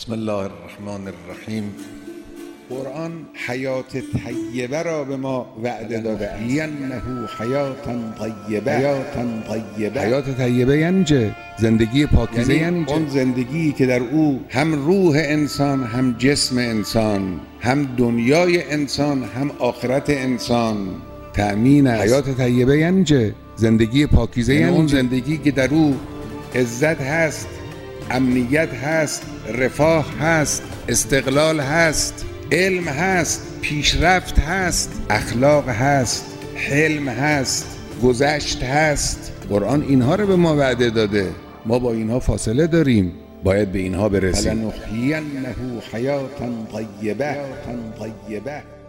بسم الله الرحمن الرحیم. قرآن حیات طیبه را به ما وعده داده است. ینه حیاتا طیبه. حیات طیبه یعنی چه؟ زندگی پاکیزه یعنی چه؟ اون زندگی که در او هم روح انسان، هم جسم انسان، هم دنیای انسان، هم آخرت انسان تأمین است. حیات طیبه یعنی چه؟ زندگی پاکیزه یعنی اون چه؟ زندگی که در او عزت هست، امنیت هست، رفاه هست، استقلال هست، علم هست، پیشرفت هست، اخلاق هست، حلم هست، گذشت هست. قرآن اینها رو به ما وعده داده. ما با اینها فاصله داریم، باید به اینها برسیم. فلنحیینه حیاتا طیبه.